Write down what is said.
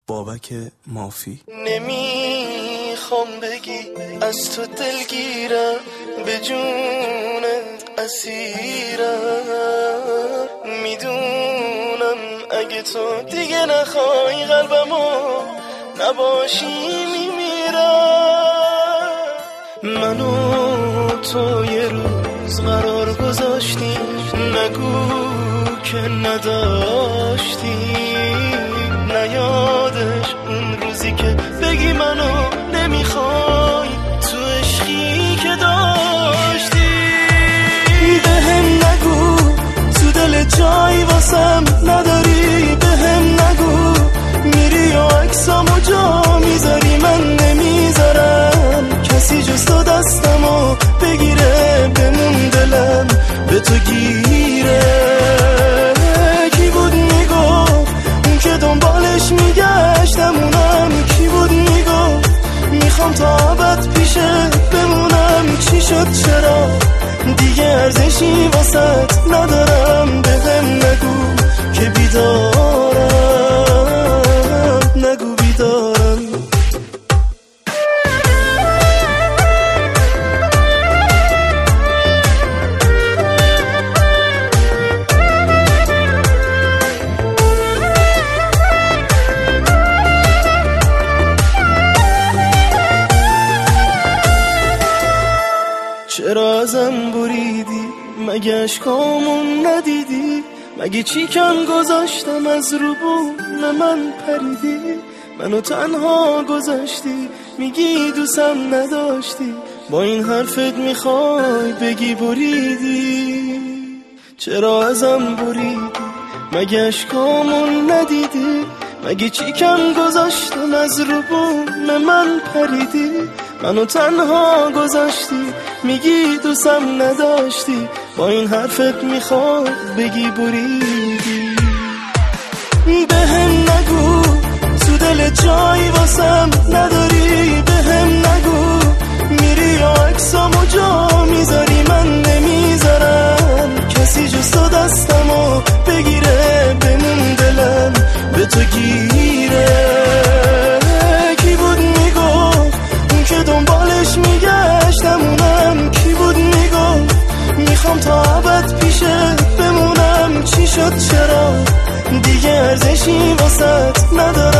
بابک مافی. نمیخوام بگی از تو دلگیرم، به جونت اسیرم، میدونم اگه تو دیگه نخوای قلبمو نباشی میمیرم. منو تو یه روز قرار گذاشتی، نگو که نداشتی، نیادش اون روزی که بگی منو نمیخوای تو عشقی که داشتی. بهم نگو تو دل جایی واسم نداری، بهم نگو میری و عکسامو جا میذاری، من نمیذارم کسی جز تو دستمو بگیره، بمون دلم به تو گیره. کی بود میگفت اون که دنبالش میگشتم، اونم کی بود میگفت میخوام تا ابد پیشه بمونم. چی شد چرا دیگه ارزشی واسط ندارم، بهم نگو که بیدارم، نگو بیدارم. چرا ازم بریدی؟ مگه اشکامون ندیدی؟ مگه چیکم گذاشتم از رو بون من پریدی؟ منو تنها گذاشتی، میگی دوستم نداشتی، با این حرفت میخوای بگی بریدی. چرا ازم بریدی؟ مگه اشکامون ندیدی؟ مگه چیکم گذاشتم از رو بون من پریدی؟ منو تنها گذاشتی، میگی دوستم نداشتی، با این حرفت میخواد بگی بریدی. بهم نگو تو دل جایی واسم نداری، بهم نگو میری و عکسامو جا میذاری، من نمیذارم کسی جز تو دستمو بگیره، بمون دلم به تو گیره. کی بود میگفت اون که دنبالش میگشتم، اونم کی بود میگفت میخوام تا ابد پیشه بمونم. چی شد چرا دیگه ارزشی واسط ندارم،